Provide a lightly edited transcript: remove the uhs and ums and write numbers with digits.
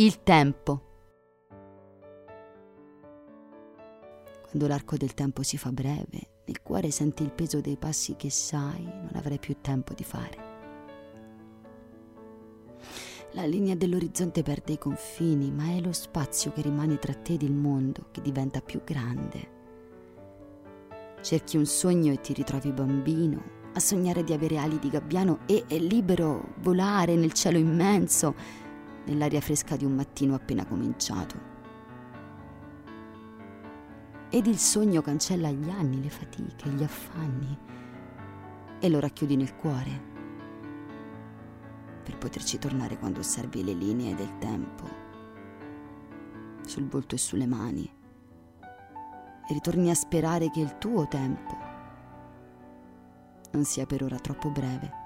Il tempo. Quando l'arco del tempo si fa breve, nel cuore senti il peso dei passi che sai non avrai più tempo di fare. La linea dell'orizzonte perde i confini, ma è lo spazio che rimane tra te ed il mondo che diventa più grande. Cerchi un sogno e ti ritrovi bambino, a sognare di avere ali di gabbiano e libero volare nel cielo immenso, nell'aria fresca di un mattino appena cominciato. Ed il sogno cancella gli anni, le fatiche, gli affanni e lo racchiudi nel cuore per poterci tornare quando osservi le linee del tempo sul volto e sulle mani e ritorni a sperare che il tuo tempo non sia per ora troppo breve.